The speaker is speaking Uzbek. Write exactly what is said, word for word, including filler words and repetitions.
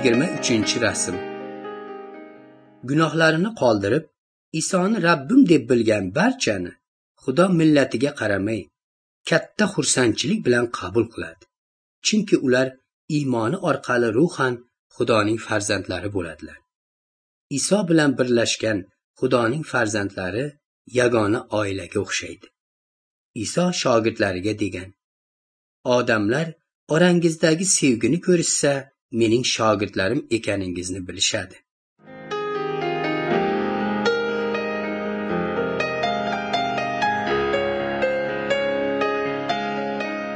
yigirma uchinchi rasm. Gunohlarini qoldirib, Isoni Rabbim deb bilgan barchani Xudo millatiga qaramay katta xursandchilik bilan qabul qiladi. Chunki ular iymoni orqali ruhan Xudoning farzandlari bo'ladilar. Iso bilan birlashgan Xudoning farzandlari yagona oilaga o'xshaydi. Iso shogirdlariga degan: odamlar orangizdagi sevgini ko'rishsa, mening shogirdlarim ekaningizni bilishadi.